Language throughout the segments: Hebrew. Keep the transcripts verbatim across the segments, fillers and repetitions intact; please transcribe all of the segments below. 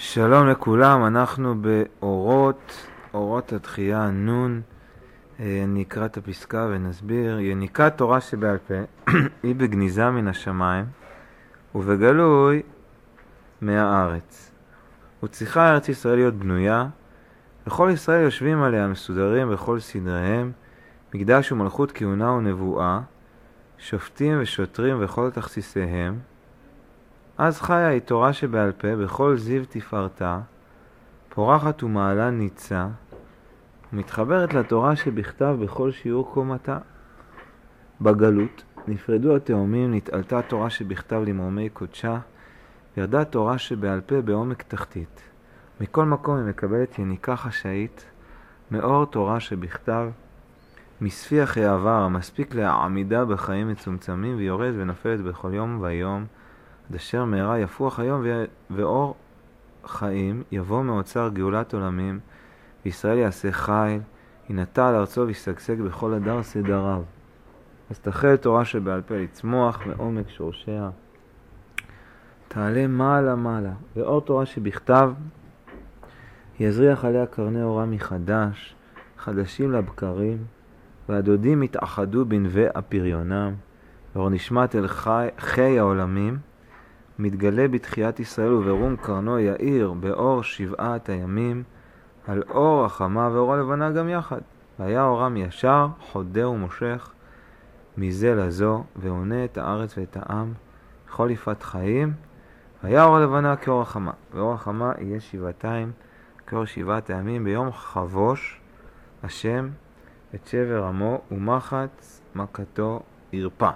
שלום לכולם, אנחנו באורות, אורות התחייה נון. נקרא את הפסקה ונסביר. יניקת תורה שבעל פה היא בגניזה מן השמיים ובגלוי מהארץ. וצריכה ארץ ישראל להיות בנויה, וכל ישראל יושבים עליה מסודרים בכל סדריהם, מקדש ומלכות כהונה ונבואה, שופטים ושוטרים וכל תכסיסיהם. אז חיה היא תורה שבעל פה בכל זיו תפארתה, פורחת ומעלה ניצה, ומתחברת לתורה שבכתב בכל שיעור קומתה. בגלות נפרדו התאומים, נתעלתה תורה שבכתב למרומי קודשה, ירדה תורה שבעל פה בעומק תחתית. מכל מקום היא מקבלת יניקה חשאית, מאור תורה שבכתב, מספיח העבר המספיק לעמידה בחיים מצומצמים, ויורד ונפלת בכל יום ויום, עד אשר מהרה יפוח היום ואור חיים יבוא מאוצר גאולת עולמים, וישראל יעשה חיל, ינטע על ארצו וישגשג בכל הדר סדריו. אז תחל תורה שבעל פה לצמוח מעומק שורשיה, תעלה מעלה מעלה, ואור תורה שבכתב יזריח עליה קרני אורה מחדש, חדשים לבקרים, והדודים יתאחדו בנבי הפריונם, ואור נשמת אל חי, חי העולמים, מתגלה בתחיית ישראל וברום קרנו יאיר באור שבעת הימים, על אור החמה ואור הלבנה גם יחד. והיה אורם ישר, חודר ומושך, מזה לזו, ועונה את הארץ ואת העם, בכל יפת חיים. והיה אור הלבנה כאור החמה, ואור החמה יהיה שבעתיים, כאור שבעת הימים, ביום חבוש השם את שבר עמו, ומחץ מכתו ירפא.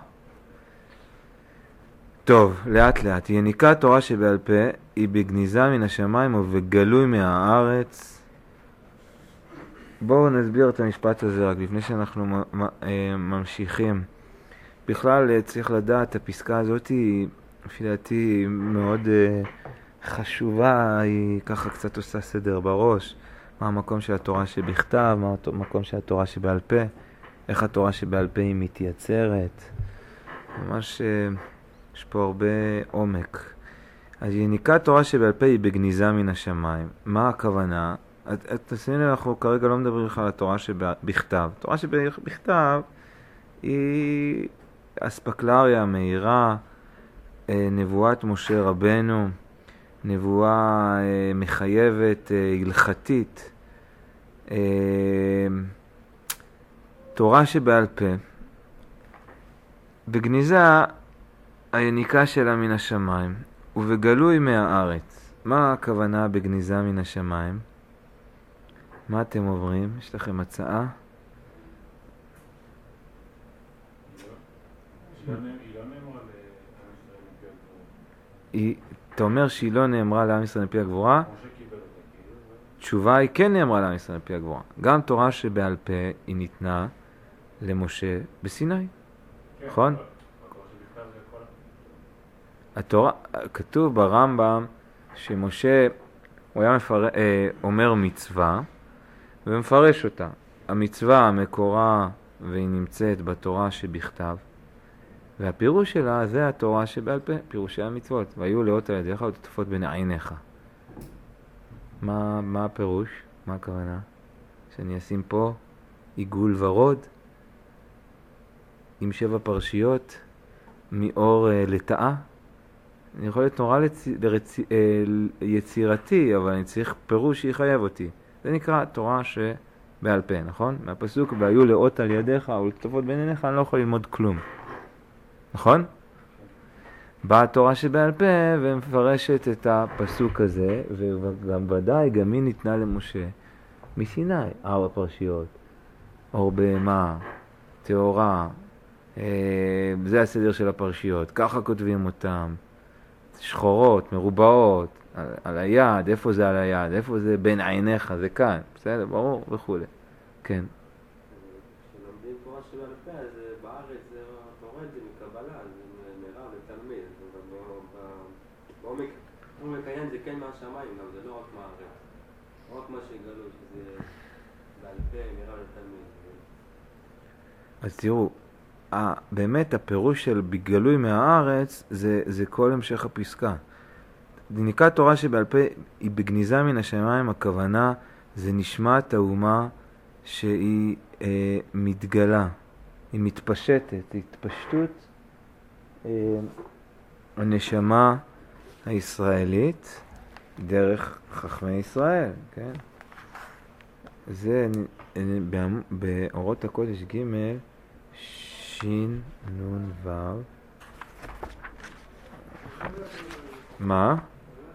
טוב, לאט לאט. יניקת תורה שבעל פה היא בגניזה מן השמיים ובגלוי מהארץ. בואו נסביר את המשפט הזה רק לפני שאנחנו ממשיכים. בכלל צריך לדעת, הפסקה הזאת היא, לפי דעתי, מאוד חשובה, היא ככה קצת עושה סדר בראש. מה המקום של התורה שבכתב, מה המקום של התורה שבעל פה, איך התורה שבעל פה היא מתייצרת. ממש יש פה הרבה עומק. אז יניקת תורה שבעל פה היא בגניזה מן השמיים. מה הכוונה? תשימו לב, אנחנו כרגע לא מדברים לך על התורה שבכתב. התורה שבכתב היא אספקלריה, מהירה, נבואת משה רבנו, נבואה מחייבת, הלכתית. תורה שבעל פה. בגניזה היניקה שלה מן השמיים, ובגלוי מהארץ. מה הכוונה בגניזה מן השמיים? מה אתם עוברים? יש לכם הצעה? אתה אומר שהיא לא נאמרה לעם ישראל מפי הגבורה? תשובה היא כן נאמרה לעם ישראל מפי הגבורה. גם תורה שבעל פה היא ניתנה למשה בסיני, נכון? התורה, כתוב ברמב"ם שמשה הוא היה מפר... אה, אומר מצווה ומפרש אותה. המצווה המקורה והיא נמצאת בתורה שבכתב, והפירוש שלה זה התורה שבעל פה, פירושי המצוות. והיו לאות על ידיך ותטפות בין עיניך. מה, מה הפירוש? מה הכוונה? שאני אשים פה עיגול ורוד עם שבע פרשיות מאור אה, לטאה. אני יכול להיות נורא לצ... לרצ... יצירתי, אבל אני צריך פירוש שיחייב אותי. זה נקרא תורה שבעל פה, נכון? מהפסוק, והיו לאות על ידיך ולטפות בין עיניך, אני לא יכול ללמוד כלום. נכון? באה תורה שבעל פה ומפרשת את הפסוק הזה, וגם ודאי גם היא ניתנה למשה מסיני, ארבע פרשיות, אור בהמה, תאורה, אה, זה הסדר של הפרשיות, ככה כותבים אותם. שחורות, מרובעות, על, על היד, איפה זה על היד, איפה זה בין עיניך, זה כאן, בסדר, ברור וכו'. כן. כשלומדים תורה שבעל פה, אז בארץ זה תורה, זה מקבלה, זה נראה לתלמיד, בעומק העניין זה כן מהשמיים, גם זה לא רק מהארץ, לא רק מה שגלו, שזה בעל פה נראה לתלמיד. אז תראו, אה, באמת הפירוש של בגלוי מהארץ זה, זה כל המשך הפסקה. יניקת תורה שבעל פה היא בגניזה מן השמיים, הכוונה זה נשמת האומה שהיא אה, מתגלה, היא מתפשטת, התפשטות אה, הנשמה הישראלית דרך חכמי ישראל, כן? זה באורות הקודש ג' שין נון וו. מה?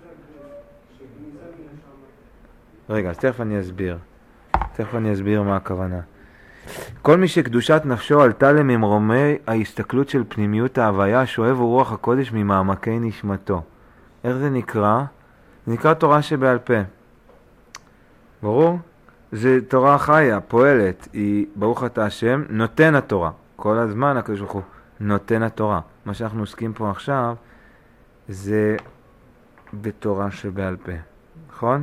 רגע, אז תכף אני אסביר. תכף אני אסביר מה הכוונה. כל מי שקדושת נפשו עלתה לממרומי ההסתכלות של פנימיות ההוויה, שואב רוח הקודש ממעמקי נשמתו. איך זה נקרא? זה נקרא תורה שבעל פה. ברור? זה תורה חיה, פועלת. היא, ברוך אתה השם, נותן התורה. כל הזמן הקדוש ברוך הוא נותן התורה. מה שאנחנו עוסקים פה עכשיו זה בתורה שבעל פה. נכון?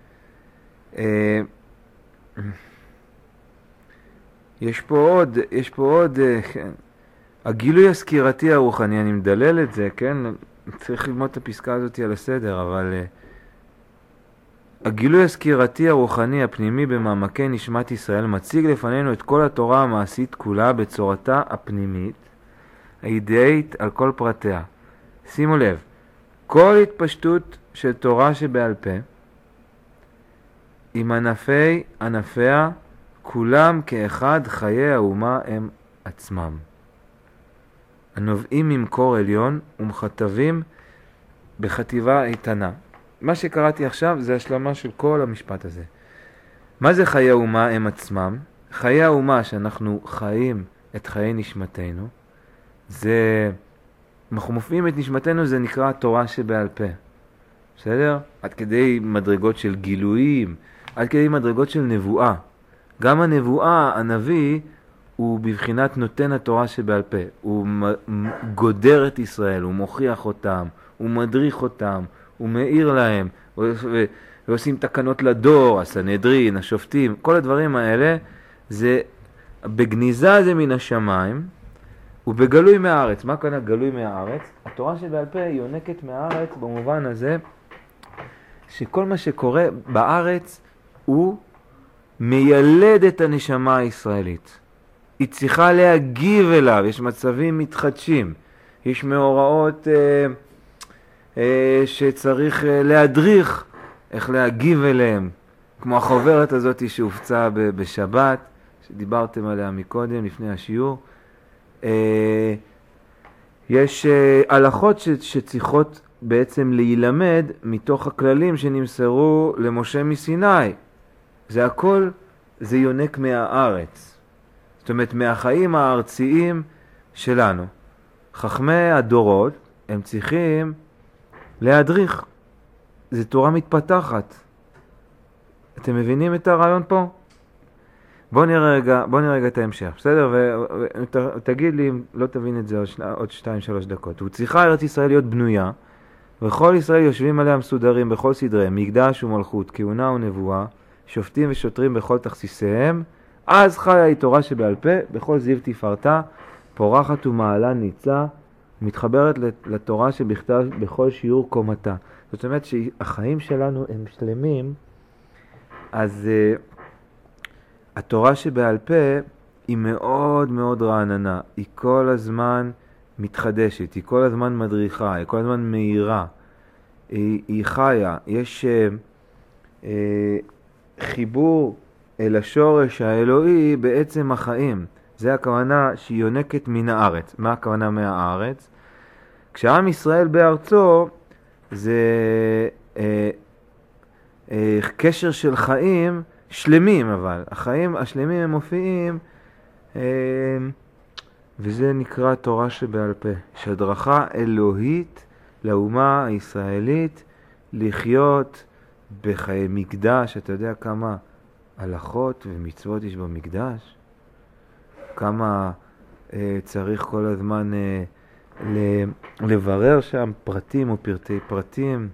יש פה עוד, יש פה עוד, כן. הגילוי הסקירתי הרוחני, אני מדלל את זה, כן? צריך ללמוד את הפסקה הזאת על הסדר, אבל הגילוי הסקירתי הרוחני הפנימי במעמקי נשמת ישראל מציג לפנינו את כל התורה המעשית כולה בצורתה הפנימית, האידאית על כל פרטיה. שימו לב, כל התפשטות של תורה שבעל פה, עם ענפי ענפיה, כולם כאחד חיי האומה הם עצמם. הנובעים ממקור עליון ומכתבים בחטיבה איתנה. מה שקראתי עכשיו זה השלמה של כל המשפט הזה. מה זה חיי האומה הם עצמם? חיי האומה שאנחנו חיים את חיי נשמתנו, זה, אנחנו מופיעים את נשמתנו, זה נקרא תורה שבעל פה. בסדר? עד כדי מדרגות של גילויים, עד כדי מדרגות של נבואה. גם הנבואה, הנביא, הוא בבחינת נותן התורה שבעל פה. הוא גודר את ישראל, הוא מוכיח אותם, הוא מדריך אותם, הוא מאיר להם, ועושים תקנות לדור, הסנהדרין, השופטים, כל הדברים האלה, זה, בגניזה זה מן השמיים, ובגלוי מהארץ. מה כאן גלוי מהארץ? התורה שבעל פה היא יונקת מהארץ במובן הזה, שכל מה שקורה בארץ הוא מיילד את הנשמה הישראלית. היא צריכה להגיב אליו, יש מצבים מתחדשים, יש מאורעות אה, אה, שצריך אה, להדריך איך להגיב אליהם, כמו החוברת הזאת שהופצה ב- בשבת, שדיברתם עליה מקודם לפני השיעור. אה, יש אה, הלכות ש- שצריכות בעצם להילמד מתוך הכללים שנמסרו למשה מסיני. זה הכל, זה יונק מהארץ. זאת אומרת, מהחיים הארציים שלנו. חכמי הדורות, הם צריכים להדריך. זה תורה מתפתחת. אתם מבינים את הרעיון פה? בוא נראה רגע, בוא נראה רגע את ההמשך, בסדר? ותגיד לי אם לא תבין את זה עוד, שני, עוד שתיים, שלוש דקות. הוא צריכה ארץ ישראל להיות בנויה, וכל ישראל יושבים עליה מסודרים בכל סדריהם, מקדש ומלכות, כהונה ונבואה, שופטים ושוטרים בכל תכסיסיהם, אז חיה היא תורה שבעל פה, בכל זיו תפארתה, פורחת ומעלה ניצה, מתחברת לתורה שבכתב בכל שיעור קומתה. זאת אומרת שהחיים שלנו הם שלמים, אז uh, התורה שבעל פה היא מאוד מאוד רעננה, היא כל הזמן מתחדשת, היא כל הזמן מדריכה, היא כל הזמן מהירה, היא, היא חיה, יש uh, uh, חיבור אל השורש האלוהי בעצם החיים. זה הכוונה שהיא יונקת מן הארץ. מה הכוונה מהארץ? כשעם ישראל בארצו זה אה, אה, קשר של חיים שלמים, אבל החיים השלמים הם מופיעים אה, וזה נקרא תורה שבעל פה. שדרכה אלוהית לאומה הישראלית לחיות בחיי מקדש. אתה יודע כמה הלכות ומצוות יש במקדש? כמה אה, צריך כל הזמן אה, לברר שם פרטים ופרטי פרטים.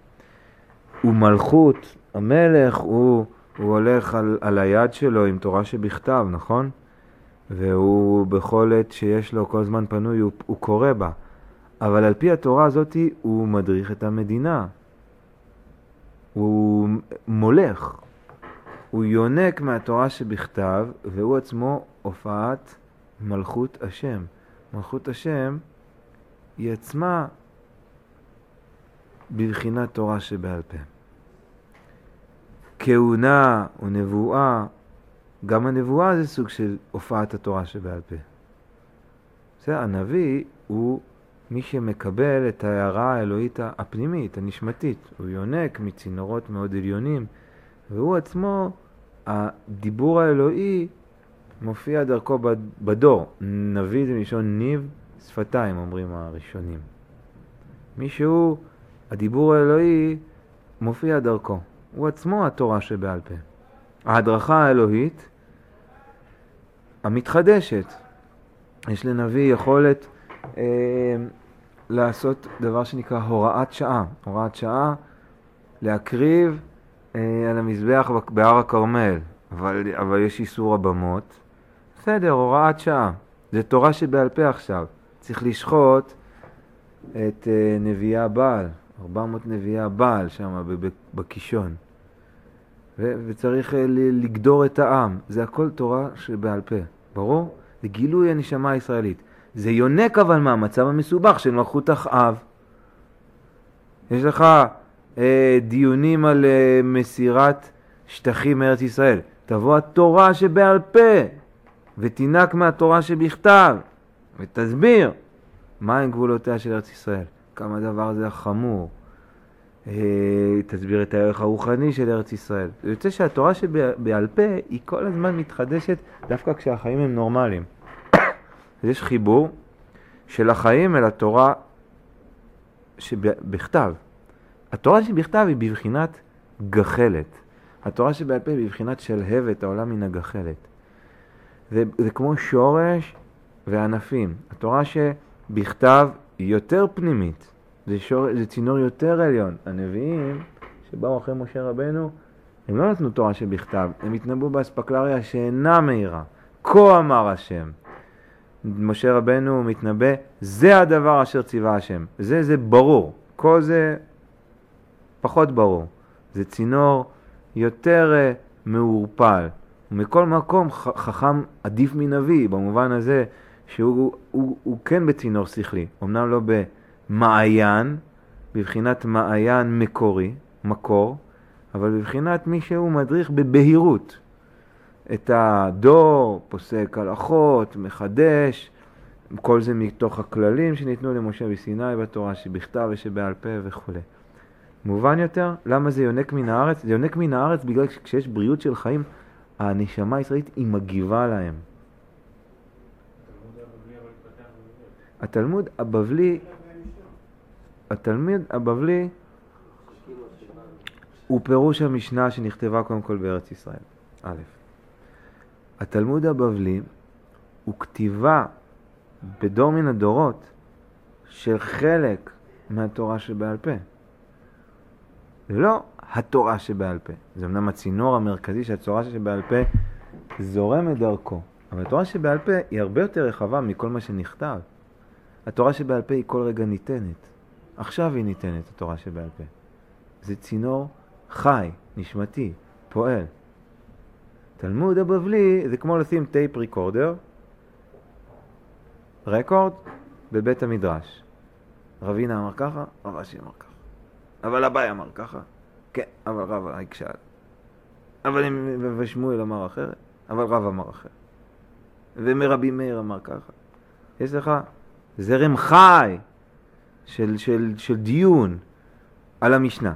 ומלכות, המלך, הוא, הוא הולך על, על היד שלו עם תורה שבכתב, נכון? והוא בכל עת שיש לו כל זמן פנוי הוא, הוא קורא בה. אבל על פי התורה הזאת הוא מדריך את המדינה. הוא מולך, הוא יונק מהתורה שבכתב, והוא עצמו הופעת מלכות השם. מלכות השם היא עצמה בבחינת תורה שבעל פה. כהונה ונבואה, גם הנבואה זה סוג של הופעת התורה שבעל פה. בסדר, הנביא הוא מי שמקבל את ההערה האלוהית הפנימית, הנשמתית. הוא יונק מצינורות מאוד עליונים, והוא עצמו, הדיבור האלוהי מופיע דרכו בדור. נביא זה מלשון ניב שפתיים, אומרים הראשונים. מי שהוא, הדיבור האלוהי מופיע דרכו. הוא עצמו התורה שבעל פה. ההדרכה האלוהית המתחדשת. יש לנביא יכולת אה, לעשות דבר שנקרא הוראת שעה. הוראת שעה להקריב אה, על המזבח בהר הכרמל, אבל, אבל יש איסור הבמות. בסדר, הוראת שעה. זה תורה שבעל פה עכשיו. צריך לשחוט את אה, נביאי הבעל, ארבע מאות נביאי הבעל שם בקישון. ו- וצריך אה, לגדור את העם. זה הכל תורה שבעל פה. ברור? זה גילוי הנשמה הישראלית. זה יונק אבל מהמצב המסובך של מלכות אחאב. יש לך אה, דיונים על אה, מסירת שטחים מארץ ישראל. תבוא התורה שבעל פה ותינק מהתורה שבכתב ותסביר מה הם גבולותיה של ארץ ישראל. כמה הדבר הזה חמור. אה, תסביר את הערך הרוחני של ארץ ישראל. זה יוצא שהתורה שבעל פה היא כל הזמן מתחדשת דווקא כשהחיים הם נורמליים. יש חיבור של החיים אל התורה שבכתב. התורה שבכתב היא בבחינת גחלת. התורה שבעל פה היא בבחינת שלהבת העולם מן הגחלת. זה, זה כמו שורש וענפים. התורה שבכתב היא יותר פנימית. זה, שור, זה צינור יותר עליון. הנביאים שבאו אחרי משה רבנו, הם לא נתנו תורה שבכתב. הם התנבאו באספקלריה שאינה מהירה. כה אמר השם. משה רבנו מתנבא, זה הדבר אשר ציווה השם. זה, זה ברור. כל זה פחות ברור. זה צינור יותר uh, מעורפל. ומכל מקום חכם עדיף מנביא, במובן הזה שהוא הוא, הוא כן בצינור שכלי. אמנם לא במעיין, בבחינת מעיין מקורי, מקור, אבל בבחינת מי שהוא מדריך בבהירות. את הדור, פוסק הלכות, מחדש, כל זה מתוך הכללים שניתנו למשה בסיני בתורה שבכתב ושבעל פה וכו'. מובן יותר, למה זה יונק מן הארץ? זה יונק מן הארץ בגלל שכשיש בריאות של חיים, הנשמה הישראלית היא מגיבה להם. התלמוד הבבלי, התלמוד הבבלי הוא פירוש המשנה שנכתבה קודם כל בארץ ישראל. א', התלמוד הבבלי הוא כתיבה בדור מן הדורות של חלק מהתורה שבעל פה. זה לא התורה שבעל פה. זה אמנם הצינור המרכזי שהתורה שבעל פה זורמת דרכו. אבל התורה שבעל פה היא הרבה יותר רחבה מכל מה שנכתב. התורה שבעל פה היא כל רגע ניתנת. עכשיו היא ניתנת, התורה שבעל פה. זה צינור חי, נשמתי, פועל. תלמוד הבבלי זה כמו לשים טייפ ריקורדר, רקורד, בבית המדרש. רבינה אמר ככה, רב אשי אמר ככה. אבל אביי אמר ככה, כן, אבל רב הקשל. אבל ושמואל אמר אחרת, אבל רב אמר אחרת. ומרבי מאיר אמר ככה. יש לך זרם חי של, של, של דיון על המשנה.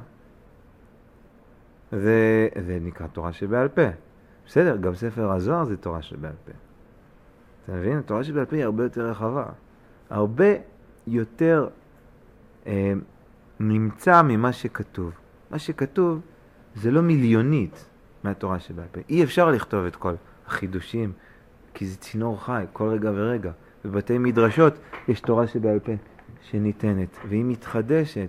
זה, זה נקרא תורה שבעל פה. בסדר, גם ספר הזוהר זה תורה שבעל פה. אתה מבין? התורה שבעל פה היא הרבה יותר רחבה. הרבה יותר אה, נמצא ממה שכתוב. מה שכתוב זה לא מיליונית מהתורה שבעל פה. אי אפשר לכתוב את כל החידושים, כי זה צינור חי, כל רגע ורגע. בבתי מדרשות יש תורה שבעל פה שניתנת, והיא מתחדשת,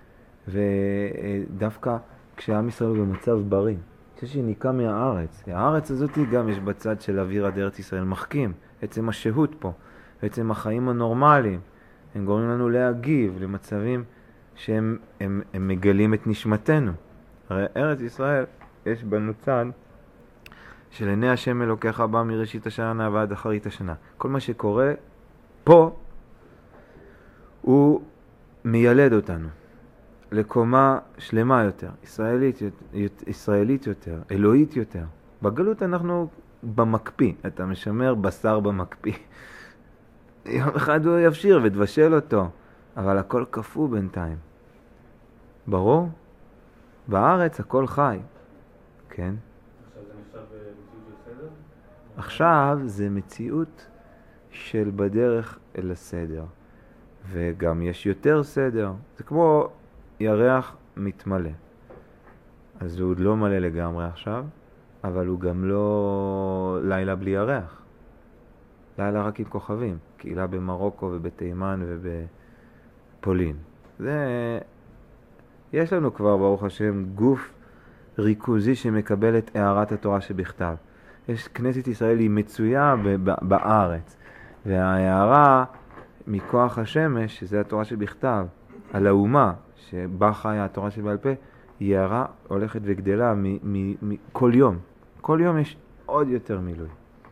ודווקא כשעם ישראל הוא במצב בריא. חושב שהיא ניקה מהארץ. הארץ הזאת גם יש בצד של אוויר עד ארץ ישראל מחכים. עצם השהות פה, עצם החיים הנורמליים, הם גורמים לנו להגיב למצבים שהם הם, הם מגלים את נשמתנו. הרי ארץ ישראל, יש בנו צד של עיני השם אלוקיך בא מראשית השנה ועד אחרית השנה. כל מה שקורה פה, הוא מיילד אותנו לקומה שלמה יותר, ישראלית, ישראלית יותר, אלוהית יותר. בגלות אנחנו במקפיא, אתה משמר בשר במקפיא. יום אחד הוא יפשיר ותבשל אותו, אבל הכל קפוא בינתיים. ברור? בארץ הכל חי. כן? עכשיו זה נחשב מציאות של סדר? עכשיו זה מציאות של בדרך אל הסדר. וגם יש יותר סדר. זה כמו ירח מתמלא. אז הוא עוד לא מלא לגמרי עכשיו, אבל הוא גם לא לילה בלי ירח. לילה רק עם כוכבים. קהילה במרוקו ובתימן ובפולין. זה... יש לנו כבר, ברוך השם, גוף ריכוזי שמקבל את הערת התורה שבכתב. יש כנסת ישראל היא מצויה בארץ, וההערה מכוח השמש, שזה התורה שבכתב, על האומה שבה חיה התורה שבעל פה, היא הערה הולכת וגדלה כל יום. כל יום יש עוד יותר מילוי.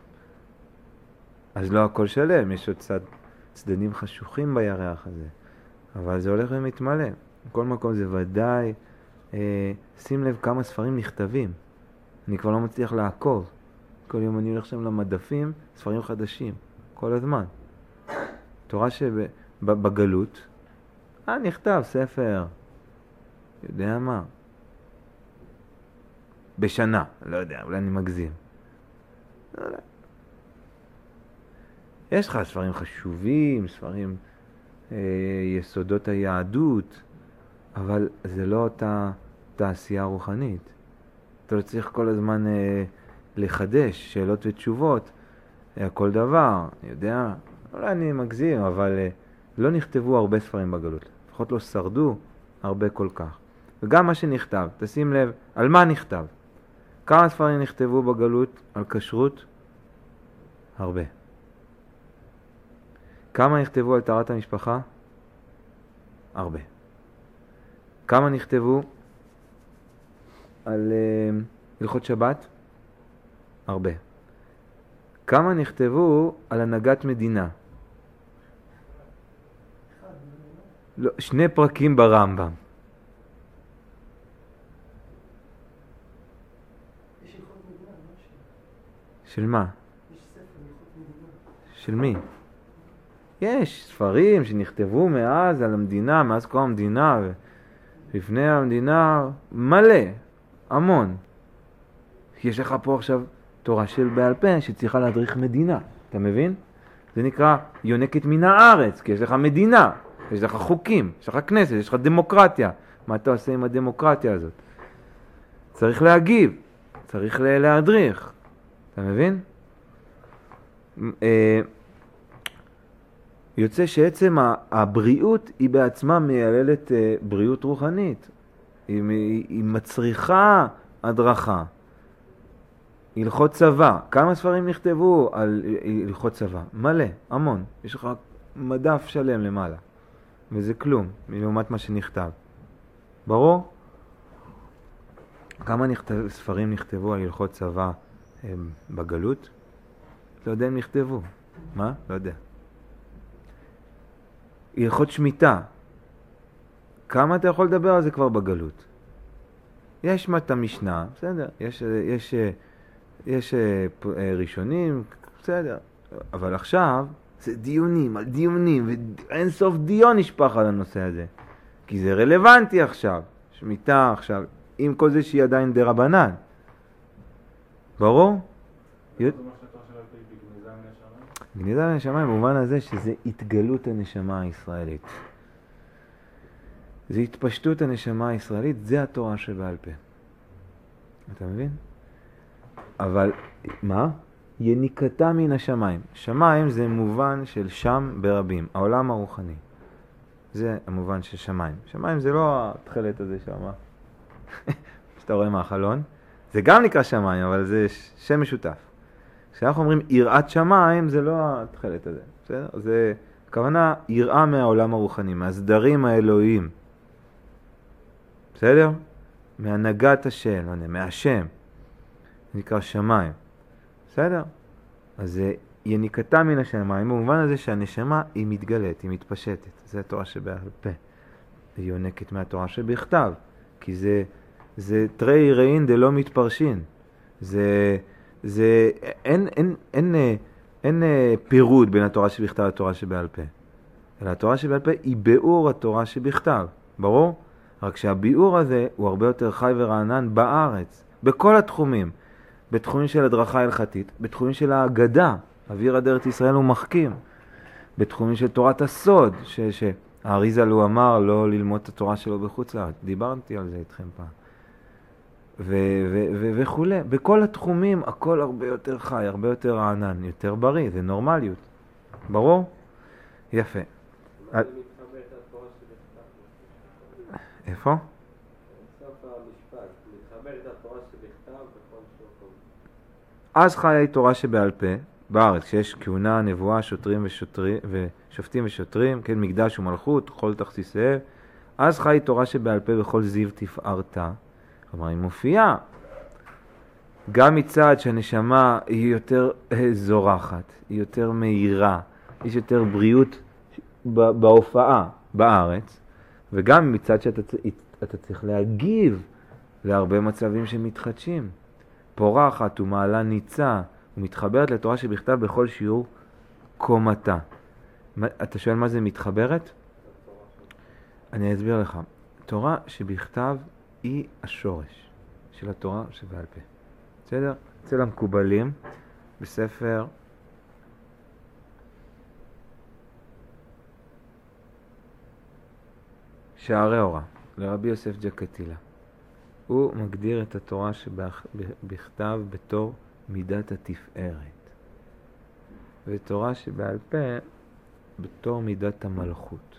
אז לא הכל שלם, יש עוד צד, צדדים חשוכים בירח הזה, אבל זה הולך ומתמלא. בכל מקום זה ודאי, אה, שים לב כמה ספרים נכתבים. אני כבר לא מצליח לעקוב. כל יום אני הולך שם למדפים, ספרים חדשים, כל הזמן. תורה שבגלות, אה, נכתב ספר, יודע מה, בשנה, לא יודע, אולי אני מגזים. לא יודע. יש לך ספרים חשובים, ספרים אה, יסודות היהדות, אבל זה לא אותה תעשייה רוחנית. אתה לא צריך כל הזמן אה, לחדש שאלות ותשובות, אה, כל דבר, אני יודע, אולי אני מגזים, אבל אה, לא נכתבו הרבה ספרים בגלות. לפחות לא שרדו הרבה כל כך. וגם מה שנכתב, תשים לב, על מה נכתב? כמה ספרים נכתבו בגלות על כשרות? הרבה. כמה נכתבו על טהרת המשפחה? הרבה. כמה נכתבו על uh, הלכות שבת? הרבה. כמה נכתבו על הנהגת מדינה? לא, שני פרקים ברמב"ם. יש הלכות מדינה, לא של... של מה? יש ספר הלכות מדינה. של מי? יש ספרים שנכתבו מאז על המדינה, מאז כל המדינה, ולפני המדינה מלא, המון. יש לך פה עכשיו תורה של בעל פה שצריכה להדריך מדינה, אתה מבין? זה נקרא יונקת מן הארץ, כי יש לך מדינה, יש לך חוקים, יש לך כנסת, יש לך דמוקרטיה. מה אתה עושה עם הדמוקרטיה הזאת? צריך להגיב, צריך להדריך, אתה מבין? אה... יוצא שעצם הבריאות היא בעצמה מייללת בריאות רוחנית. היא, היא מצריכה הדרכה. הלכות צבא. כמה ספרים נכתבו על הלכות צבא? מלא, המון. יש לך מדף שלם למעלה. וזה כלום, לעומת מה שנכתב. ברור? כמה נכתב, ספרים נכתבו על הלכות צבא בגלות? לא יודע אם נכתבו. מה? לא יודע. הלכות שמיטה. כמה אתה יכול לדבר על זה כבר בגלות? יש את המשנה, בסדר, יש, יש, יש ראשונים, בסדר, אבל עכשיו זה דיונים על דיונים, ואין סוף דיון נשפח על הנושא הזה, כי זה רלוונטי עכשיו, שמיטה עכשיו, עם כל זה שהיא עדיין דרבנן. ברור? גניזה מן השמיים במובן הזה שזה התגלות הנשמה הישראלית. זה התפשטות הנשמה הישראלית, זה התורה שבעל פה. אתה מבין? אבל מה? יניקתה מן השמיים. שמיים זה מובן של שם ברבים, העולם הרוחני. זה המובן של שמיים. שמיים זה לא התחלת הזה שמה. שאתה רואה מהחלון. זה גם נקרא שמיים, אבל זה שם משותף. כשאנחנו אומרים יראת שמיים, זה לא התחלת הזה. בסדר? זה הכוונה יראה מהעולם הרוחני, מהסדרים האלוהיים. בסדר? מהנהגת השם, לא יודע, מהשם, נקרא שמיים. בסדר? אז זה יניקתה מן השמיים, במובן הזה שהנשמה היא מתגלית, היא מתפשטת. זה התורה שבעל פה. היא יונקת מהתורה שבכתב, כי זה, זה תרי ראין דלא מתפרשין. זה, זה, אין, אין, אין, אין, אין פירוד בין התורה שבכתב לתורה שבעל פה. אלא התורה שבעל פה היא ביאור התורה שבכתב. ברור? רק שהביאור הזה הוא הרבה יותר חי ורענן בארץ, בכל התחומים. בתחומים של הדרכה הלכתית, בתחומים של ההגדה, אוויר אדרת ישראל הוא מחכים. בתחומים של תורת הסוד, ש... ש... האריזל הוא אמר לא ללמוד את התורה שלו בחוץ לארץ. דיברתי על זה איתכם פעם. ו- ו- ו- וכו'. בכל התחומים הכל הרבה יותר חי, הרבה יותר רענן, יותר בריא, זה נורמליות. ברור? יפה. מה זה מתחבר את התורה שבכתב? איפה? סוף המשפט, מתחבר את התורה שבכתב בכל שוקום. אז חיה היא תורה שבעל פה, בארץ, כשיש כהונה, נבואה, שוטרים ושוטרים, ושופטים ושוטרים, כן, מקדש ומלכות, כל תכסיסיהם, אז חי תורה שבעל פה בכל זיו תפארתה. כלומר, היא מופיעה. גם מצד שהנשמה היא יותר זורחת, היא יותר מהירה, יש יותר בריאות בהופעה בארץ, וגם מצד שאתה אתה צריך להגיב להרבה מצבים שמתחדשים. פורחת ומעלה ניצה, ומתחברת לתורה שבכתב בכל שיעור קומתה. אתה שואל מה זה מתחברת? אני אסביר לך. תורה שבכתב היא השורש של התורה שבעל פה. בסדר? אצל המקובלים בספר שערי אורה, לרבי יוסף ג'קטילה. הוא מגדיר את התורה שבכתב בתור מידת התפארת, ותורה שבעל פה בתור מידת המלכות.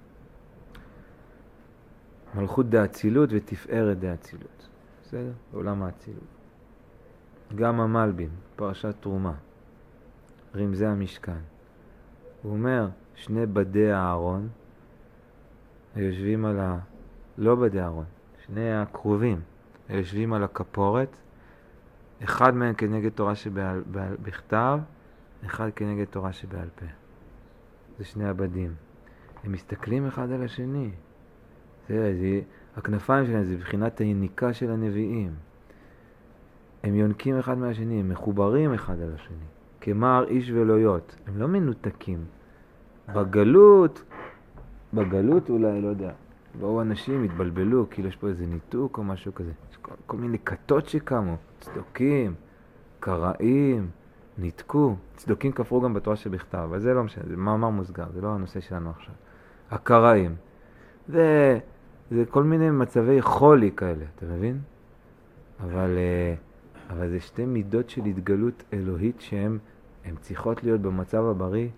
מלכות דאצילות ותפארת דאצילות. בסדר? בעולם האצילות. גם המלבים, פרשת תרומה, רמזי המשכן. הוא אומר, שני בדי הארון היושבים על ה... לא בדי הארון, שני הקרובים היושבים על הכפורת, אחד מהם כנגד תורה שבכתב, אחד כנגד תורה שבעל פה. זה שני הבדים. הם מסתכלים אחד על השני. זה, זה, הכנפיים שלהם זה בחינת היניקה של הנביאים. הם יונקים אחד מהשני, הם מחוברים אחד על השני. כמר איש ולויות. הם לא מנותקים. בגלות, בגלות אולי, לא יודע, באו אנשים, התבלבלו, כאילו יש פה איזה ניתוק או משהו כזה. יש כל, כל מיני כתות שקמו, צדוקים, קראים, ניתקו. צדוקים כפרו גם בתורה שבכתב, אבל זה לא משנה, זה מאמר מוסגר, זה לא הנושא שלנו עכשיו. הקראים. זה, זה כל מיני מצבי חולי כאלה, אתה מבין? אבל, אבל זה שתי מידות של התגלות אלוהית שהן צריכות להיות במצב הבריא,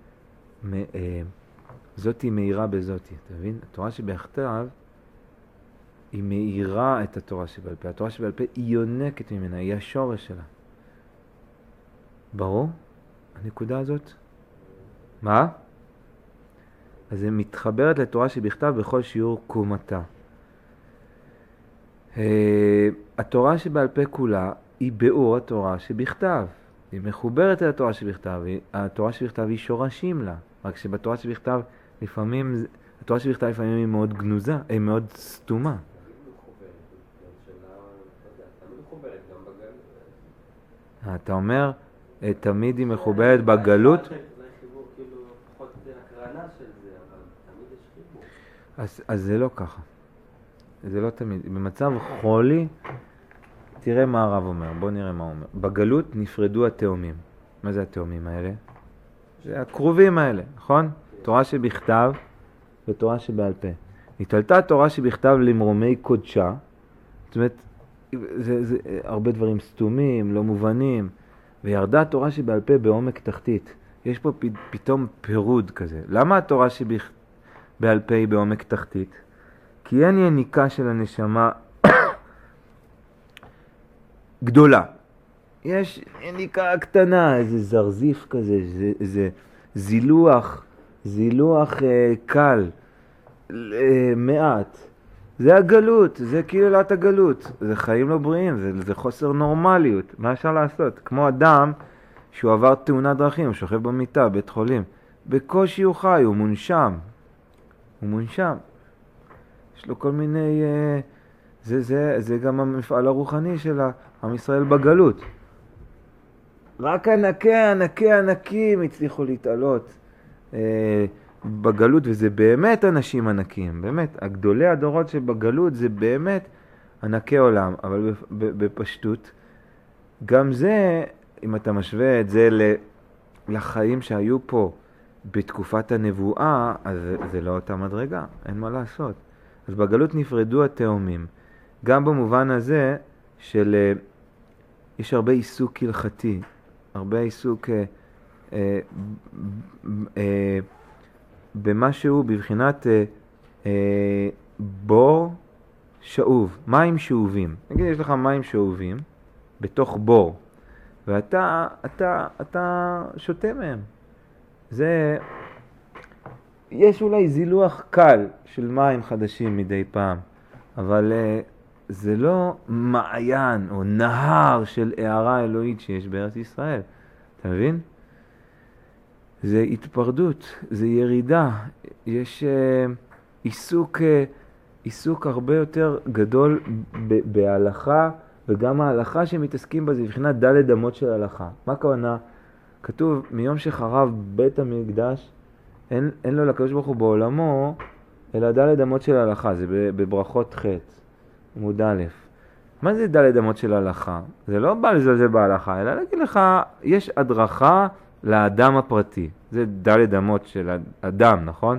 זאתי מאירה בזאתי, אתה מבין? התורה שבכתב היא מאירה את התורה שבעל פה. התורה שבעל פה היא יונקת ממנה, היא השורש שלה. ברור? הנקודה הזאת? מה? אז זה מתחברת לתורה שבכתב בכל שיעור קומתה. התורה שבעל פה כולה היא ביאור התורה שבכתב. היא מחוברת אל התורה שבכתב, התורה שבכתב היא שורשים לה. רק שבתורה שבכתב לפעמים, התורה שבכתב לפעמים היא מאוד גנוזה, היא מאוד סתומה. אתה אומר, תמיד היא מחוברת בגלות? אז זה לא ככה. זה לא תמיד. במצב חולי, תראה מה הרב אומר, בוא נראה מה הוא אומר. בגלות נפרדו התאומים. מה זה התאומים האלה? זה הקרובים האלה, נכון? תורה שבכתב ותורה שבעל פה. נתעלתה תורה שבכתב למרומי קודשה, זאת אומרת, זה, זה הרבה דברים סתומים, לא מובנים, וירדה תורה שבעל פה בעומק תחתית. יש פה פ, פתאום פירוד כזה. למה התורה שבעל פה היא בעומק תחתית? כי אין יניקה של הנשמה גדולה. יש יניקה קטנה, איזה זרזיף כזה, איזה, איזה זילוח, זילוח אה, קל, אה, מעט. זה הגלות, זה קללת הגלות. זה חיים לא בריאים, זה, זה חוסר נורמליות. מה אפשר לעשות? כמו אדם שהוא עבר תאונת דרכים, הוא שוכב במיטה, בית חולים. בקושי הוא חי, הוא מונשם. הוא מונשם. יש לו כל מיני... זה, זה, זה גם המפעל הרוחני של עם ישראל בגלות. רק ענקי, ענקי, ענקים הצליחו להתעלות אה, בגלות, וזה באמת אנשים ענקים, באמת. הגדולי הדורות שבגלות זה באמת ענקי עולם, אבל בפשטות. גם זה, אם אתה משווה את זה לחיים שהיו פה בתקופת הנבואה, אז זה, זה לא אותה מדרגה, אין מה לעשות. אז בגלות נפרדו התאומים. גם במובן הזה של, יש הרבה עיסוק הלכתי, הרבה עיסוק אה, אה, אה, במשהו בבחינת אה, אה, בור שאוב, מים שאובים. נגיד יש לך מים שאובים בתוך בור, ואתה אתה, אתה שותה מהם. זה, יש אולי זילוח קל של מים חדשים מדי פעם, אבל אה, זה לא מעיין או נהר של הערה אלוהית שיש בארץ ישראל. אתה מבין? זה התפרדות, זה ירידה. יש uh, עיסוק, uh, עיסוק הרבה יותר גדול ב- בהלכה, וגם ההלכה שמתעסקים בה זה מבחינת דלת אמות של הלכה. מה הכוונה? כתוב, מיום שחרב בית המקדש, אין, אין לו לקדוש ברוך הוא בעולמו, אלא דלת אמות של הלכה. זה בברכות ח' עמוד א'. מה זה דלת אמות של הלכה? זה לא בא לזלזל בהלכה, אלא להגיד לך, יש הדרכה לאדם הפרטי. זה דלת אמות של אדם, נכון?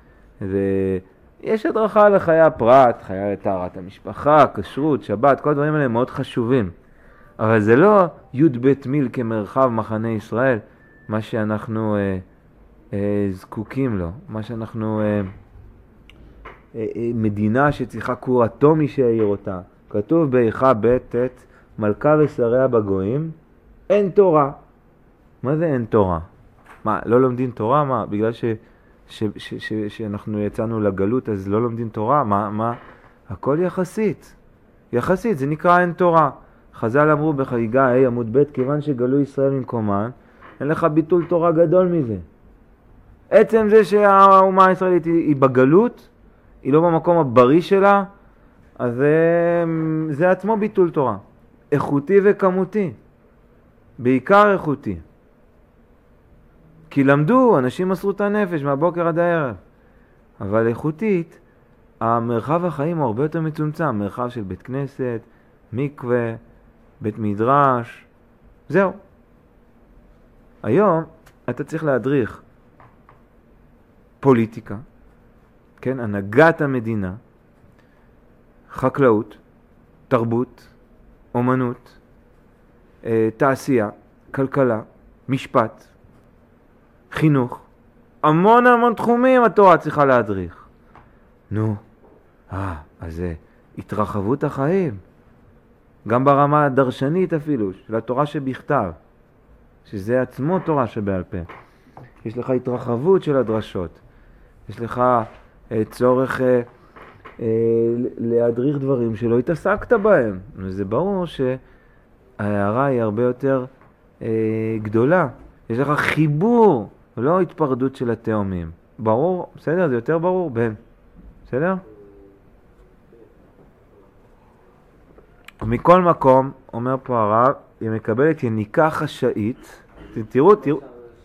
ויש הדרכה לחיי הפרט, חיי טהרת המשפחה, כשרות, שבת, כל הדברים האלה מאוד חשובים. אבל זה לא י' ב' מיל כמרחב מחנה ישראל, מה שאנחנו אה, אה, זקוקים לו, מה שאנחנו... אה, מדינה שצריכה כור אטומי שיעיר אותה. כתוב באיכה ב' ט' מלכה ושריה בגויים, אין תורה. מה זה אין תורה? מה, לא לומדים תורה? מה, בגלל ש, ש, ש, ש, שאנחנו יצאנו לגלות אז לא לומדים תורה? מה, מה? הכל יחסית. יחסית, זה נקרא אין תורה. חז"ל אמרו בחגיגה ה' עמוד ב', כיוון שגלו ישראל ממקומן, אין לך ביטול תורה גדול מזה. עצם זה שהאומה הישראלית היא, היא בגלות, היא לא במקום הבריא שלה, אז זה, זה עצמו ביטול תורה. איכותי וכמותי. בעיקר איכותי. כי למדו, אנשים מסרו את הנפש מהבוקר עד הערב. אבל איכותית, המרחב החיים הוא הרבה יותר מצומצם. מרחב של בית כנסת, מקווה, בית מדרש. זהו. היום אתה צריך להדריך פוליטיקה, כן, הנהגת המדינה, חקלאות, תרבות, אומנות, תעשייה, כלכלה, משפט, חינוך, המון המון תחומים התורה צריכה להדריך. נו, אה, אז זה התרחבות החיים, גם ברמה הדרשנית אפילו, של התורה שבכתב, שזה עצמו תורה שבעל פה. יש לך התרחבות של הדרשות, יש לך צורך אה, אה, להדריך דברים שלא התעסקת בהם. וזה ברור שההערה היא הרבה יותר אה, גדולה. יש לך חיבור, לא התפרדות של התאומים. ברור? בסדר? זה יותר ברור? בן. בסדר? מכל מקום, אומר פה הרב, היא מקבלת יניקה חשאית. תראו, תראו.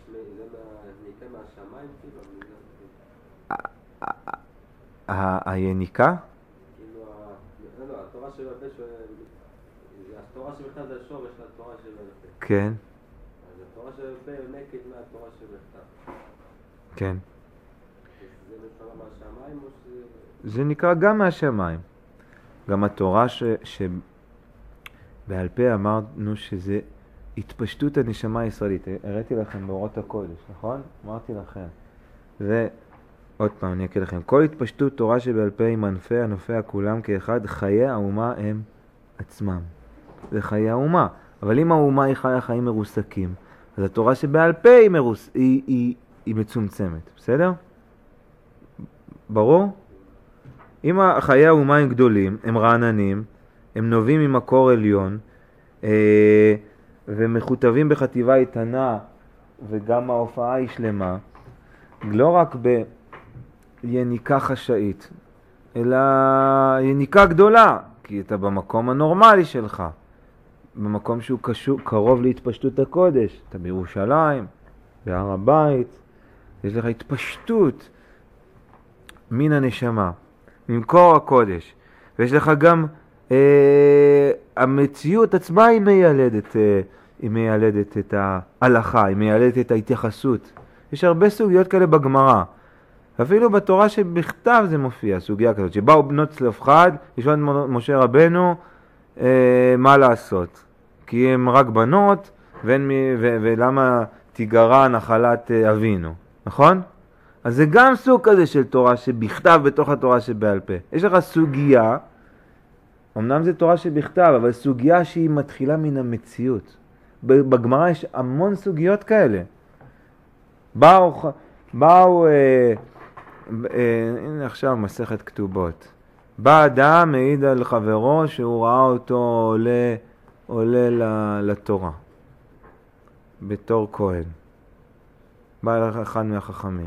היניקה? כאילו, לא, התורה של הפה, התורה שבכתב זה השורש לתורה של הפה. כן. אז התורה של הפה יונקת מהתורה של בכתב. כן. זה נקרא מהשמיים או שזה... זה נקרא גם מהשמיים. גם התורה ש... שבעל פה אמרנו שזה התפשטות הנשמה הישראלית. הראיתי לכם באורות הקודש, נכון? אמרתי לכם. זה... עוד פעם, אני אקריא לכם. כל התפשטות תורה שבעל פה עם ענפי ענפיה כולם כאחד, חיי האומה הם עצמם. זה חיי האומה. אבל אם האומה היא חיה חיים מרוסקים, אז התורה שבעל פה היא, מרוס... היא, היא, היא מצומצמת. בסדר? ברור? אם חיי האומה הם גדולים, הם רעננים, הם נובעים ממקור עליון, אה, ומכותבים בחטיבה איתנה, וגם ההופעה היא שלמה, לא רק ביניקה חשאית, אלא יניקה גדולה, כי אתה במקום הנורמלי שלך, במקום שהוא קשור, קרוב להתפשטות הקודש, אתה בירושלים, בהר הבית, יש לך התפשטות מן הנשמה, ממקור הקודש, ויש לך גם אה, המציאות עצמה היא מיילדת, אה, היא מיילדת את ההלכה, היא מיילדת את ההתייחסות. יש הרבה סוגיות כאלה בגמרא, אפילו בתורה שבכתב זה מופיע, סוגיה כזאת, שבאו בנות צלפחד, לשאול את משה רבנו אה, מה לעשות, כי הם רק בנות, ואין, ו, ולמה תיגרע נחלת אה, אבינו, נכון? אז זה גם סוג כזה של תורה שבכתב בתוך התורה שבעל פה. יש לך סוגיה, אמנם זה תורה שבכתב, אבל סוגיה שהיא מתחילה מן המציאות. בגמרא יש המון סוגיות כאלה. באו, באו, אה, אה, הנה עכשיו מסכת כתובות. בא אדם, מעיד על חברו שהוא ראה אותו עולה, עולה לתורה, בתור כהן. בא אחד מהחכמים.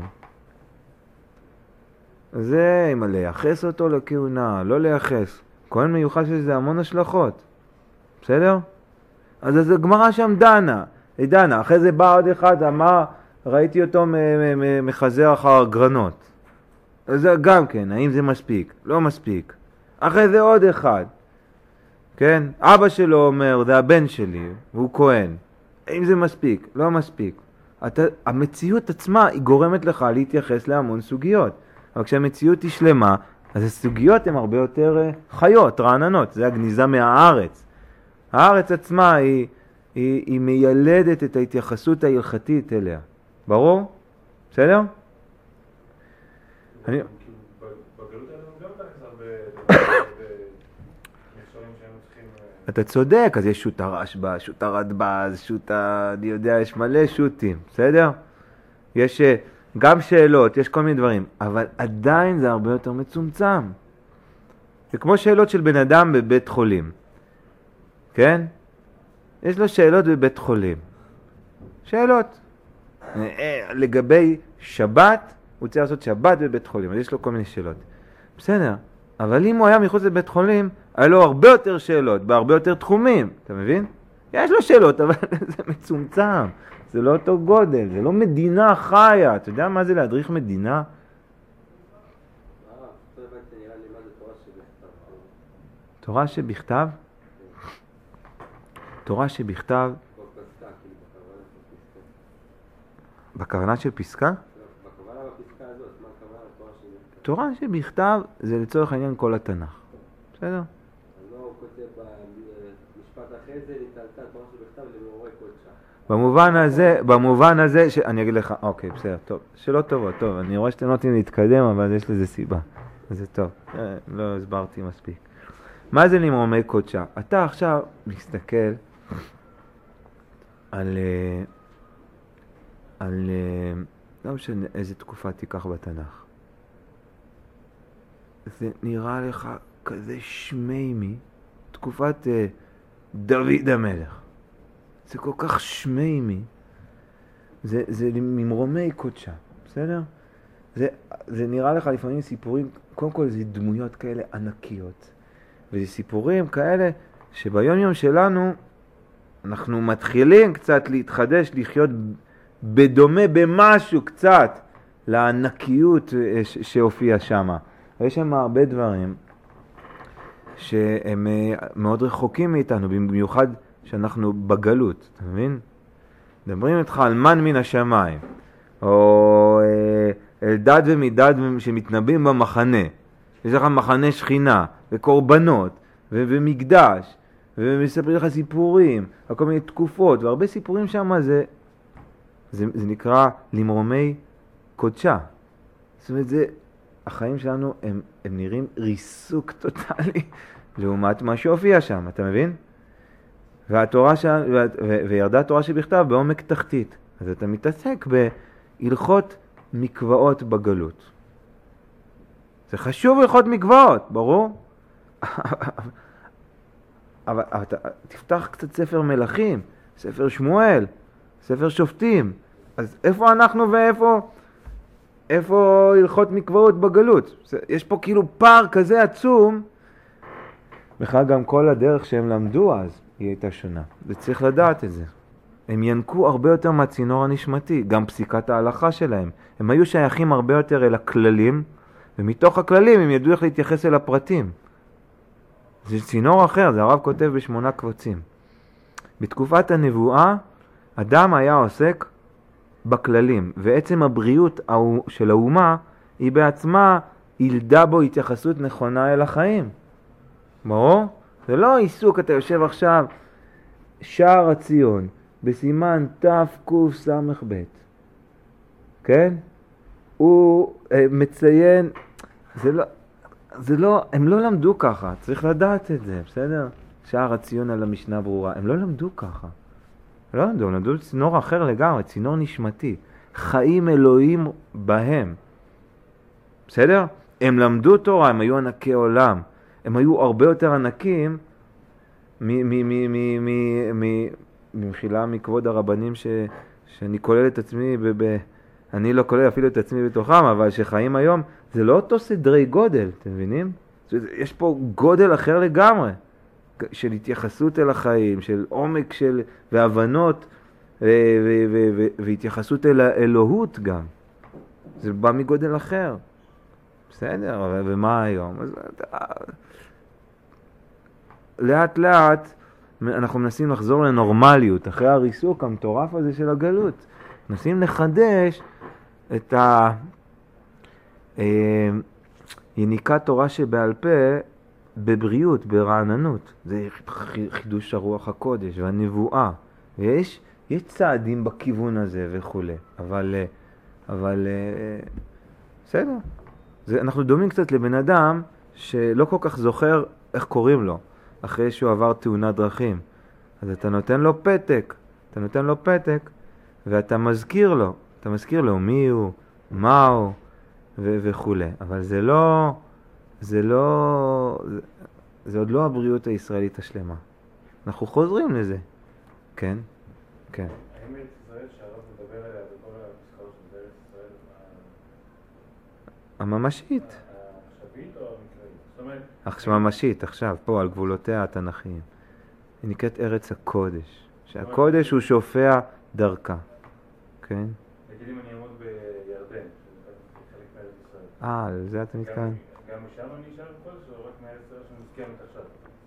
זה אם לייחס אותו לכהונה, לא לייחס. כהן מיוחד שזה המון השלכות. בסדר? אז אז הגמרא שם דנה, היא דנה. אחרי זה בא עוד אחד, אמר, ראיתי אותו מחזר אחר גרנות. אז זה גם כן, האם זה מספיק? לא מספיק. אחרי זה עוד אחד. כן? אבא שלו אומר, זה הבן שלי, והוא כהן. האם זה מספיק? לא מספיק. אתה, המציאות עצמה היא גורמת לך להתייחס להמון סוגיות. אבל כשהמציאות היא שלמה, אז הסוגיות הן הרבה יותר חיות, רעננות. זה הגניזה מהארץ. הארץ עצמה היא, היא, היא מיילדת את ההתייחסות ההלכתית אליה. ברור? בסדר? אני... בגלות האלה גם תכף הרבה מכשולים שהיינו צריכים... אתה צודק, אז יש שוט הרשב"א, שוט הרדב"ז, שוט ה... אני יודע, יש מלא שוטים, בסדר? יש גם שאלות, יש כל מיני דברים, אבל עדיין זה הרבה יותר מצומצם. זה כמו שאלות של בן אדם בבית חולים. כן? יש לו שאלות בבית חולים. שאלות. לגבי שבת, הוא צריך לעשות שבת בבית חולים, אז יש לו כל מיני שאלות. בסדר, אבל אם הוא היה מחוץ לבית חולים, היה לו הרבה יותר שאלות, בהרבה יותר תחומים, אתה מבין? יש לו שאלות, אבל זה מצומצם, זה לא אותו גודל, זה לא מדינה חיה, אתה יודע מה זה להדריך מדינה? תורה שבכתב? תורה שבכתב? בכוונה של פסקה? בכוונה בפסקה הזאת, מה הכוונה לתורה שבכתב? תורה שבכתב זה לצורך העניין כל התנ"ך. בסדר? אז לא הוא כותב במשפט אחרי זה, ניתלתה תורה שבכתב למאורי קודשה. במובן הזה, במובן הזה, ש... אני אגיד לך, אוקיי, בסדר, טוב, שאלות טובות, טוב, אני רואה שאתם נותנים להתקדם, אבל יש לזה סיבה. זה טוב, לא הסברתי מספיק. מה זה למרומי קודשה? אתה עכשיו מסתכל על... על לא משנה איזה תקופה תיקח בתנ"ך. זה נראה לך כזה שמימי, תקופת uh, דוד המלך. זה כל כך שמימי, זה, זה ממרומי קודשה, בסדר? זה, זה נראה לך לפעמים סיפורים, קודם כל זה דמויות כאלה ענקיות, וזה סיפורים כאלה שביום יום שלנו אנחנו מתחילים קצת להתחדש, לחיות בדומה במשהו קצת לענקיות שהופיעה שם. יש שם הרבה דברים שהם מאוד רחוקים מאיתנו, במיוחד שאנחנו בגלות, אתה מבין? מדברים איתך על מן מן השמיים, או אלדד ומידד שמתנבאים במחנה. יש לך מחנה שכינה, וקורבנות, ו- ומקדש, ומספרים לך סיפורים, על כל מיני תקופות, והרבה סיפורים שם זה... זה, זה נקרא למרומי קודשה. זאת אומרת, זה, החיים שלנו הם, הם נראים ריסוק טוטלי לעומת מה שהופיע שם, אתה מבין? והתורה ש... ו... ו... וירדה התורה שבכתב בעומק תחתית. אז אתה מתעסק בהלכות מקוואות בגלות. זה חשוב הלכות מקוואות, ברור? אבל אתה תפתח קצת ספר מלכים, ספר שמואל, ספר שופטים. אז איפה אנחנו ואיפה איפה הלכות מקוואות בגלות? יש פה כאילו פער כזה עצום. בכלל גם כל הדרך שהם למדו אז היא הייתה שונה. וצריך לדעת את זה. הם ינקו הרבה יותר מהצינור הנשמתי, גם פסיקת ההלכה שלהם. הם היו שייכים הרבה יותר אל הכללים, ומתוך הכללים הם ידעו איך להתייחס אל הפרטים. זה צינור אחר, זה הרב כותב בשמונה קבצים. בתקופת הנבואה, אדם היה עוסק בכללים, ועצם הבריאות של האומה היא בעצמה ילדה בו התייחסות נכונה אל החיים. ברור? זה לא עיסוק, אתה יושב עכשיו שער הציון, בסימן תקס"ב. כן? הוא אה, מציין, זה לא, זה לא, הם לא למדו ככה, צריך לדעת את זה, בסדר? שער הציון על המשנה ברורה, הם לא למדו ככה. לא למדו, הם למדו צינור אחר לגמרי, צינור נשמתי. חיים אלוהים בהם. בסדר? הם למדו תורה, הם היו ענקי עולם. הם היו הרבה יותר ענקים ממחילה מכבוד הרבנים ש, שאני כולל את עצמי, ב, ב, אני לא כולל אפילו את עצמי בתוכם, אבל שחיים היום זה לא אותו סדרי גודל, אתם מבינים? יש פה גודל אחר לגמרי, של התייחסות אל החיים, של עומק של, והבנות ו, ו, ו, ו, והתייחסות אל האלוהות גם. זה בא מגודל אחר. בסדר, ומה היום? אז לאט לאט אנחנו מנסים לחזור לנורמליות, אחרי הריסוק המטורף הזה של הגלות. מנסים לחדש את ה... יניקת תורה שבעל פה בבריאות, ברעננות. זה חידוש הרוח הקודש והנבואה. ויש יש צעדים בכיוון הזה וכו'. אבל, אבל, בסדר. זה, אנחנו דומים קצת לבן אדם שלא כל כך זוכר איך קוראים לו, אחרי שהוא עבר תאונת דרכים. אז אתה נותן לו פתק, אתה נותן לו פתק, ואתה מזכיר לו, אתה מזכיר לו מי הוא, מה הוא, ו- וכו'. אבל זה לא, זה לא, זה, זה עוד לא הבריאות הישראלית השלמה. אנחנו חוזרים לזה. כן? כן. האם ארץ ישראל שהרב מדבר עליה בכל הפסקאות של ארץ ישראל, הממשית. העכשווית או המקראית? זאת אומרת... הממשית, עכשיו, פה, על גבולותיה התנ"כיים. היא נקראת ארץ הקודש. שהקודש הוא שופע דרכה. כן? נגיד אם אני אעמוד בירדן, שזה חלק מארץ ישראל. אה, על זה אתה מתכוון? גם משם אני אשאר קודש או רק מארץ ישראל שמוסכמת עכשיו?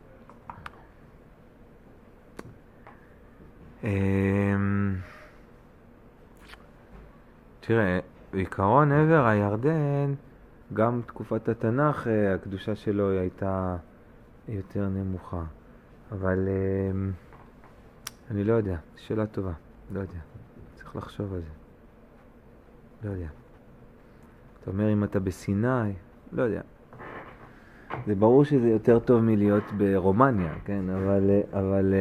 תראה, בעיקרון עבר הירדן, גם תקופת התנ"ך, הקדושה שלו הייתה יותר נמוכה. אבל אני לא יודע, שאלה טובה, לא יודע. צריך לחשוב על זה. לא יודע. אתה אומר אם אתה בסיני, לא יודע. זה ברור שזה יותר טוב מלהיות ברומניה, כן? אבל, אבל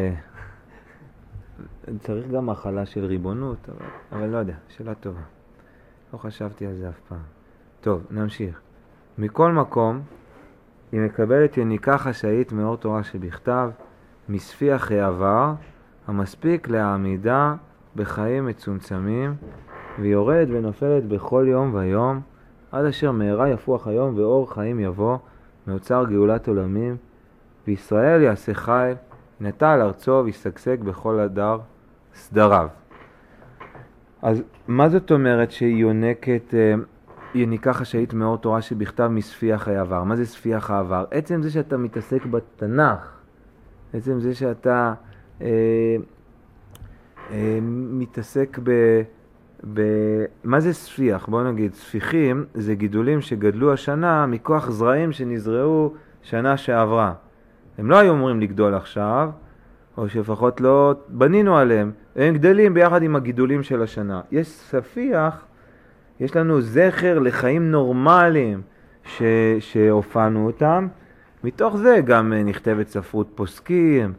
צריך גם מחלה של ריבונות, אבל, אבל לא יודע, שאלה טובה. לא חשבתי על זה אף פעם. טוב, נמשיך. מכל מקום, היא מקבלת יניקה חשאית מאור תורה שבכתב, מספיח העבר, המספיק לעמידה בחיים מצומצמים, והיא יורדת ונופלת בכל יום ויום, עד אשר מהרה יפוח היום ואור חיים יבוא, מאוצר גאולת עולמים, וישראל יעשה חיל, נטע על ארצו וישגשג בכל הדר סדריו. אז מה זאת אומרת שהיא יונקת יניקה חשאית מאור תורה שבכתב מספיח העבר? מה זה ספיח העבר? עצם זה שאתה מתעסק בתנ"ך, עצם זה שאתה אה, אה, מתעסק ב... ב... מה זה ספיח? בוא נגיד, ספיחים זה גידולים שגדלו השנה מכוח זרעים שנזרעו שנה שעברה. הם לא היו אומרים לגדול עכשיו, או שלפחות לא בנינו עליהם, הם גדלים ביחד עם הגידולים של השנה. יש ספיח, יש לנו זכר לחיים נורמליים ש... שהופענו אותם, מתוך זה גם נכתבת ספרות פוסקים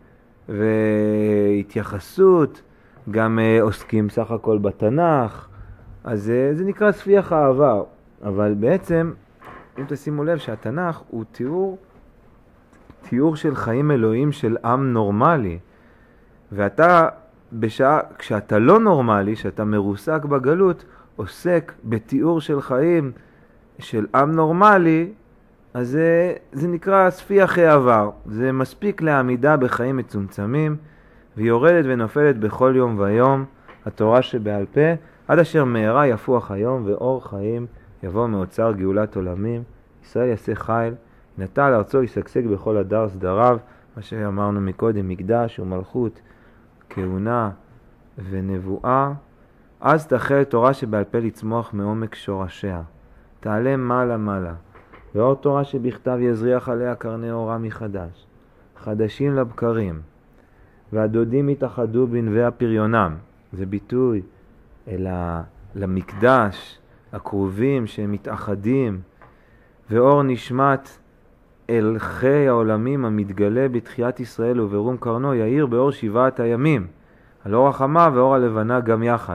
והתייחסות, גם עוסקים סך הכל בתנ"ך, אז זה, זה נקרא ספיח העבר. אבל בעצם אם תשימו לב שהתנ"ך הוא תיאור, תיאור של חיים אלוהים של עם נורמלי. ואתה, בשעה, כשאתה לא נורמלי, שאתה מרוסק בגלות, עוסק בתיאור של חיים של עם נורמלי, אז זה, זה נקרא ספיח העבר. זה מספיק לעמידה בחיים מצומצמים, והיא יורדת ונופלת בכל יום ויום, התורה שבעל פה, עד אשר מהרה יפוח היום ואור חיים יבוא מאוצר גאולת עולמים. ישראל יעשה חיל, נטע לארצו ישגשג בכל הדר סדריו, מה שאמרנו מקודם, מקדש ומלכות, כהונה ונבואה. אז תחל תורה שבעל פה לצמוח מעומק שורשיה, תעלה מעלה מעלה, ואור תורה שבכתב יזריח עליה קרני אורה מחדש, חדשים לבקרים, והדודים יתאחדו בנבי הפריונם. זה ביטוי אלא למקדש, הקרובים שהם מתאחדים, ואור נשמת אל חי העולמים המתגלה בתחיית ישראל וברום קרנו יאיר באור שבעת הימים, על אור החמה ואור הלבנה גם יחד.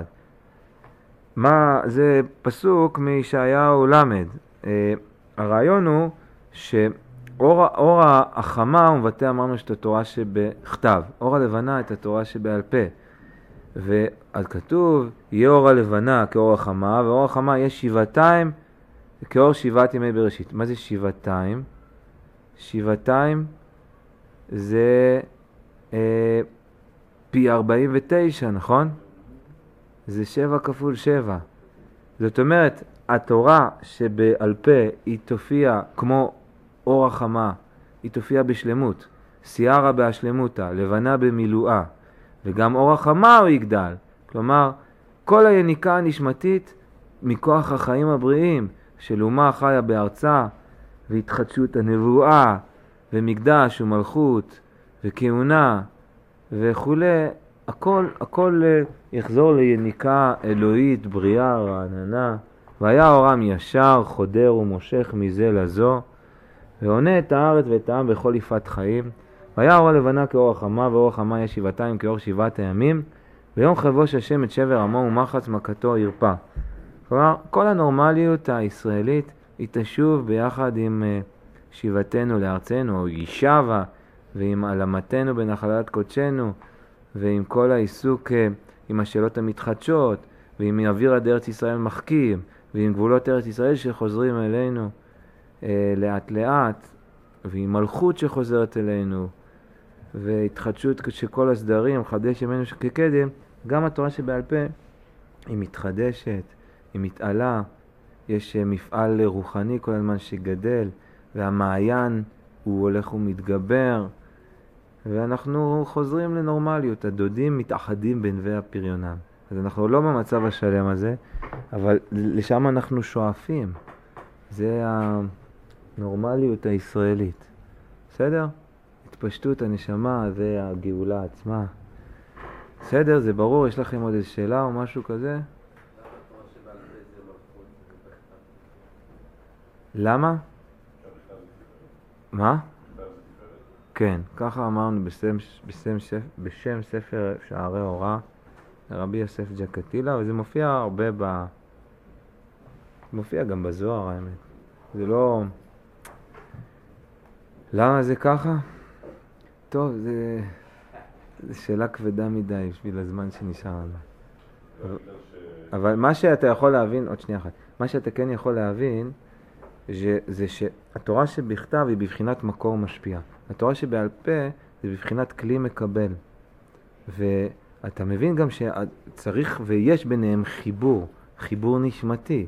מה זה פסוק מישעיהו למד. אה, הרעיון הוא שאור אור החמה הוא מבטא, אמרנו, שאת התורה שבכתב, אור הלבנה את התורה שבעל פה. ואז כתוב יהיה אור הלבנה כאור החמה, ואור החמה יהיה שבעתיים כאור שבעת ימי בראשית. מה זה שבעתיים? שבעתיים זה אה, פי ארבעים ותשע, נכון? זה שבע כפול שבע. זאת אומרת, התורה שבעל פה היא תופיע כמו אור החמה, היא תופיע בשלמות, סיירה בהשלמותה, לבנה במילואה, וגם אור החמה הוא יגדל. כלומר, כל היניקה הנשמתית מכוח החיים הבריאים של אומה חיה בארצה, והתחדשות הנבואה, ומקדש ומלכות, וכהונה, וכו', הכל, הכל יחזור ליניקה אלוהית, בריאה, רעננה. והיה אורם ישר, חודר ומושך מזה לזו, ועונה את הארץ ואת העם בכל יפת חיים. והיה אור הלבנה כאור החמה, ואור החמה יש שבעתיים כאור שבעת הימים, ביום חבוש השם את שבר עמו ומחץ מכתו ירפא. כלומר, כל הנורמליות הישראלית היא תשוב ביחד עם שיבתנו לארצנו, או ישבה, ועם עלמתנו בנחלת קודשנו, ועם כל העיסוק עם השאלות המתחדשות, ועם אוויר עד ארץ ישראל מחכים, ועם גבולות ארץ ישראל שחוזרים אלינו אה, לאט לאט, ועם מלכות שחוזרת אלינו, והתחדשות שכל הסדרים, חדש ימינו כקדם. גם התורה שבעל פה היא מתחדשת, היא מתעלה, יש מפעל רוחני כל הזמן שגדל, והמעיין הוא הולך ומתגבר, ואנחנו חוזרים לנורמליות, הדודים מתאחדים בנבי הפריונם. אז אנחנו לא במצב השלם הזה, אבל לשם אנחנו שואפים. זה הנורמליות הישראלית. בסדר? התפשטות הנשמה, זה הגאולה עצמה. בסדר? זה ברור? יש לכם עוד איזו שאלה או משהו כזה? למה? מה? כן, ככה אמרנו בשם, בשם, בשם ספר שערי אורה, רבי יוסף ג'קטילה, וזה מופיע הרבה ב... מופיע גם בזוהר, האמת. זה לא... למה זה ככה? טוב, זה... זה שאלה כבדה מדי בשביל הזמן שנשאר לנו. אבל... אבל מה שאתה יכול להבין, עוד שנייה אחת, מה שאתה כן יכול להבין, זה שהתורה שבכתב היא בבחינת מקור משפיע. התורה שבעל פה זה בבחינת כלי מקבל. ואתה מבין גם שצריך ויש ביניהם חיבור, חיבור נשמתי.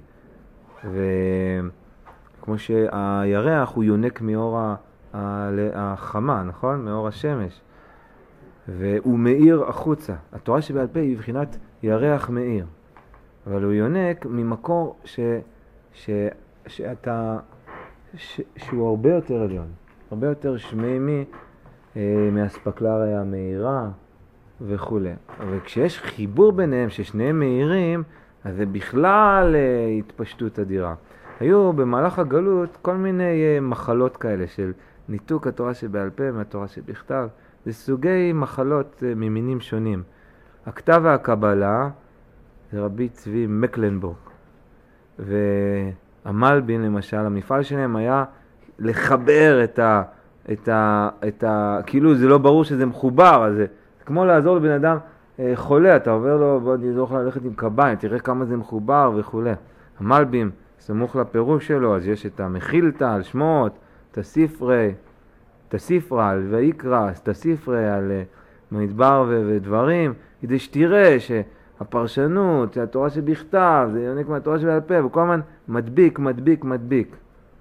וכמו שהירח הוא יונק מאור החמה, נכון? מאור השמש. והוא מאיר החוצה. התורה שבעל פה היא בבחינת ירח מאיר. אבל הוא יונק ממקור ש... ש... שאתה, ש, שהוא הרבה יותר עליון, הרבה יותר שמימי אה, מהספקלריה המאירה וכו'. וכשיש חיבור ביניהם ששניהם מאירים, אז זה בכלל אה, התפשטות אדירה. היו במהלך הגלות כל מיני אה, מחלות כאלה של ניתוק התורה שבעל פה מהתורה שבכתב. זה סוגי מחלות אה, ממינים שונים. הכתב והקבלה זה רבי צבי מקלנבורג. ו... המלבים למשל, המפעל שלהם היה לחבר את ה... את ה... את ה... כאילו זה לא ברור שזה מחובר, אז זה כמו לעזור לבן אדם אה, חולה, אתה עובר לו, בוא נעזור לך ללכת עם קביים, תראה כמה זה מחובר וכו'. המלבים, סמוך לפירוש שלו, אז יש את המחילתא על שמות, את הספרי, את הספרה על ויקרא, את הספרי על מדבר ו- ודברים, כדי שתראה שהפרשנות, שהתורה שבכתב, זה יונק מהתורה שבעל פה, וכל הזמן מדביק, מדביק, מדביק.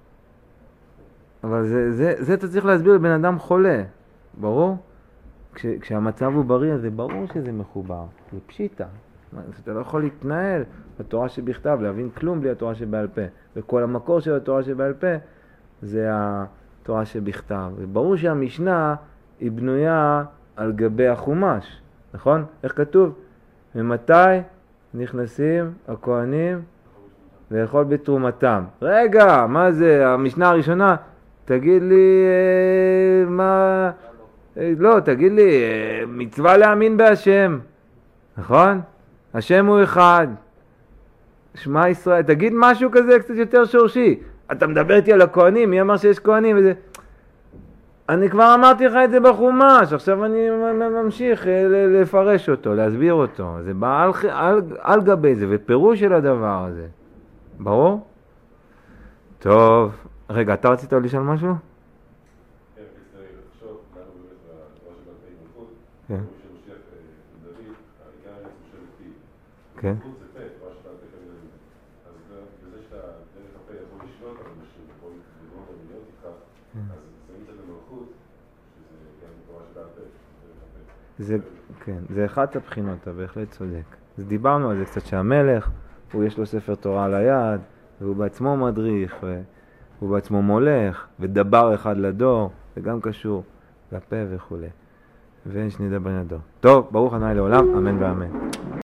אבל זה, זה, זה אתה צריך להסביר לבן אדם חולה, ברור? כש, כשהמצב הוא בריא, אז זה ברור שזה מחובר, זה פשיטה. אתה לא יכול להתנהל בתורה שבכתב, להבין כלום בלי התורה שבעל פה. וכל המקור של התורה שבעל פה זה התורה שבכתב. וברור שהמשנה היא בנויה על גבי החומש, נכון? איך כתוב? ממתי נכנסים הכהנים לאכול בתרומתם? רגע, מה זה? המשנה הראשונה, תגיד לי, אה, מה... אה, לא, תגיד לי, אה, מצווה להאמין בהשם, נכון? השם הוא אחד, שמע ישראל, תגיד משהו כזה קצת יותר שורשי. אתה מדבר איתי על הכהנים, מי אמר שיש כהנים וזה? אני כבר אמרתי לך את זה בחומש, עכשיו אני ממשיך לפרש אותו, להסביר אותו. זה בא על, על, על גבי זה, ופירוש של הדבר הזה. ברור? טוב, רגע, אתה רצית לשאול משהו? כן, כדי לחשוב, כאן הוא באמת בתורה שבעל פה עם מלכות, כן. הוא שמשיח דוד, העיקר היה משה לפי. כן. מלכות זה פה, תורה שבעל פה כנראה. אז בזה שאתה דרך הפה יכול לשלוט על משהו, יכול לגרום ולהיות איתך, אז שמים את זה למלכות, שזה גם תורה שבעל פה, דרך הפה. זה, כן, זה אחת הבחינות, אתה בהחלט צודק. אז דיברנו על זה קצת שהמלך, הוא יש לו ספר תורה על היד, והוא בעצמו מדריך, והוא בעצמו מולך, ודבר אחד לדור, זה גם קשור לפה וכו'. ואין שני דבר לדור. טוב, ברוך ה' לעולם, אמן ואמן.